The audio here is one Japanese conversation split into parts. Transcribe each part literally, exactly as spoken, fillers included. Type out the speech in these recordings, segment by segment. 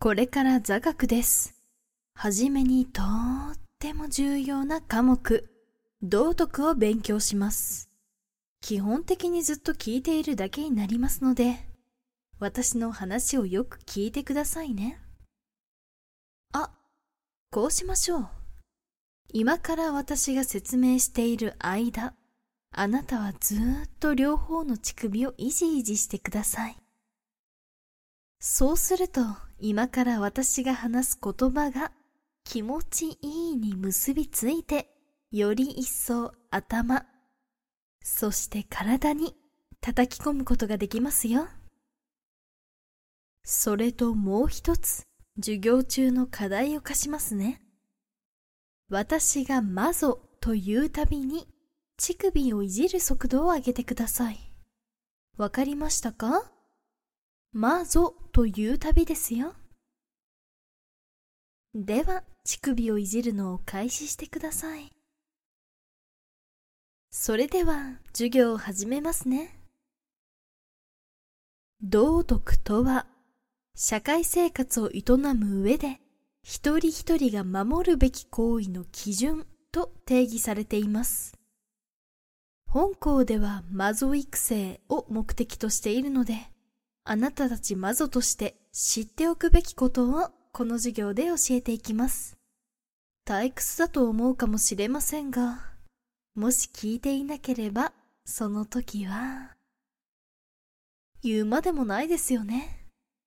これから座学です。はじめにとっても重要な科目、道徳を勉強します。基本的にずっと聞いているだけになりますので、私の話をよく聞いてくださいね。あ、こうしましょう。今から私が説明している間、あなたはずーっと両方の乳首をいじいじしてください。そうすると、今から私が話す言葉が気持ちいいに結びついて、より一層頭、そして体に叩き込むことができますよ。それともう一つ、授業中の課題を課しますね。私がマゾというたびに、乳首をいじる速度を上げてください。わかりましたか？マゾというたびですよ。では、乳首をいじるのを開始してください。それでは、授業を始めますね。道徳とは、社会生活を営む上で、一人一人が守るべき行為の基準と定義されています。本校ではマゾ育成を目的としているので、あなたたちマゾとして知っておくべきことをこの授業で教えていきます。退屈だと思うかもしれませんが、もし聞いていなければ、その時は、言うまでもないですよね。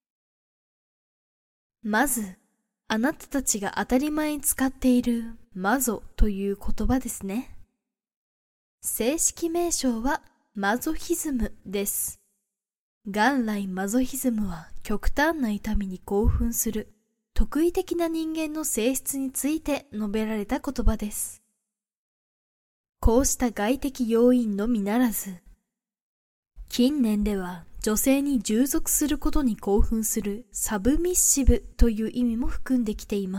まず、あなたたちが当たり前に使っているマゾという言葉ですね。正式名称はマゾヒズムです。元来マゾヒズムは極端な痛みに興奮する特異的な人間の性質について述べられた言葉です。こうした外的要因のみならず、近年では女性に従属することに興奮するサブミッシブという意味も含んできています。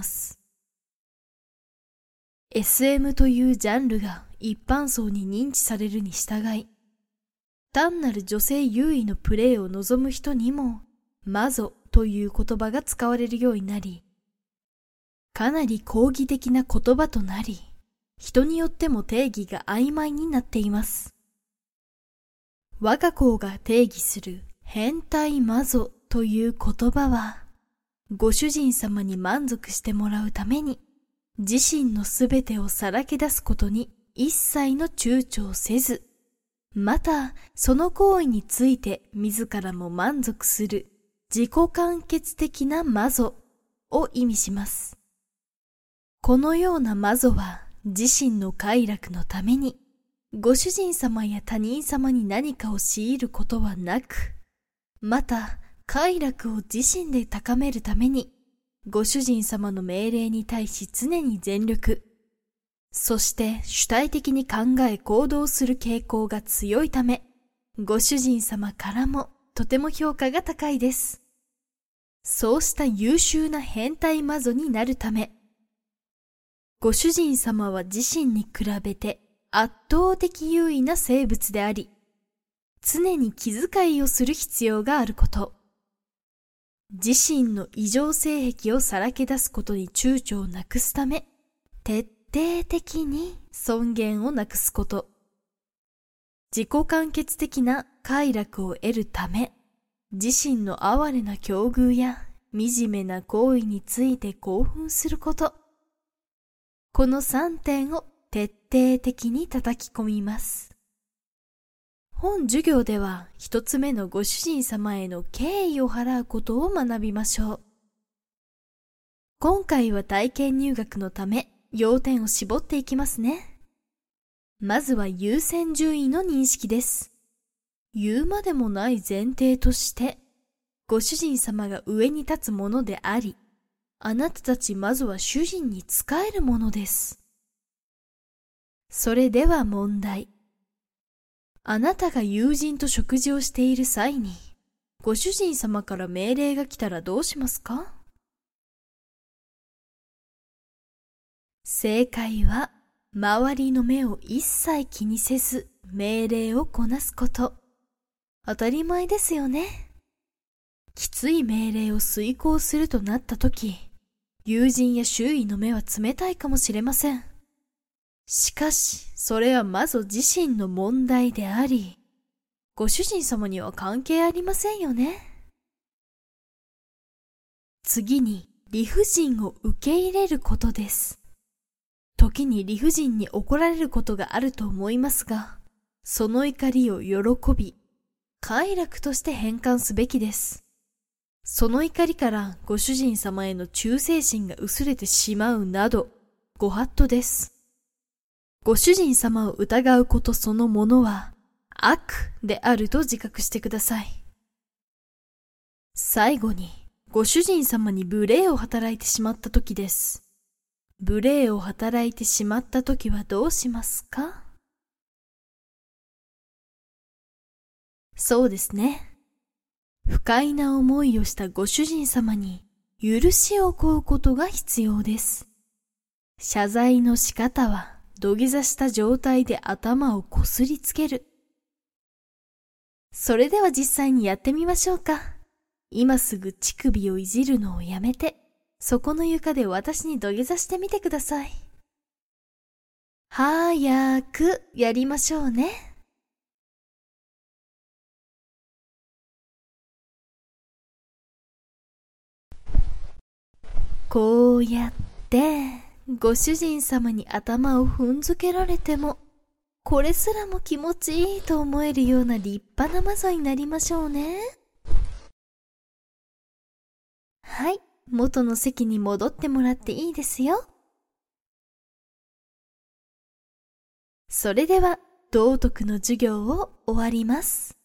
エスエム というジャンルが一般層に認知されるに従い、単なる女性優位のプレーを望む人にもマゾという言葉が使われるようになり、かなり抗議的な言葉となり、人によっても定義が曖昧になっています。我が校が定義する変態マゾという言葉は、ご主人様に満足してもらうために、自身のすべてをさらけ出すことに一切の躊躇せず、またその行為について自らも満足する自己完結的なマゾを意味します。このようなマゾは自身の快楽のために、ご主人様や他人様に何かを強いることはなく、また快楽を自身で高めるために、ご主人様の命令に対し常に全力、そして主体的に考え行動する傾向が強いため、ご主人様からもとても評価が高いです。そうした優秀な変態マゾになるため、ご主人様は自身に比べて圧倒的優位な生物であり、常に気遣いをする必要があること。自身の異常性癖をさらけ出すことに躊躇をなくすため、徹底的に尊厳をなくすこと。自己完結的な快楽を得るため、自身の哀れな境遇や惨めな行為について興奮すること。この三点を徹底的に叩き込みます。本授業では一つ目のご主人様への敬意を払うことを学びましょう。今回は体験入学のため要点を絞っていきますね。まずは優先順位の認識です。言うまでもない前提として、ご主人様が上に立つものであり、あなたたちまずは主人に仕えるものです。それでは問題。あなたが友人と食事をしている際に、ご主人様から命令が来たらどうしますか？正解は、周りの目を一切気にせず命令をこなすこと。当たり前ですよね。 きつい命令を遂行するとなったとき、友人や周囲の目は冷たいかもしれません。しかし、それは魔女自身の問題であり、ご主人様には関係ありませんよね。次に、理不尽を受け入れることです。時に理不尽に怒られることがあると思いますが、その怒りを喜び、快楽として変換すべきです。その怒りからご主人様への忠誠心が薄れてしまうなど、ご法度です。ご主人様を疑うことそのものは悪であると自覚してください。最後に、ご主人様に無礼を働いてしまったときです。無礼を働いてしまったときはどうしますか？そうですね。不快な思いをしたご主人様に許しを請うことが必要です。謝罪の仕方は土下座した状態で頭をこすりつける。それでは実際にやってみましょうか。今すぐ乳首をいじるのをやめて、そこの床で私に土下座してみてください。早くやりましょうね。こうやってご主人様に頭を踏んづけられても、これすらも気持ちいいと思えるような立派な魔女になりましょうね。はい、元の席に戻ってもらっていいですよ。それでは道徳の授業を終わります。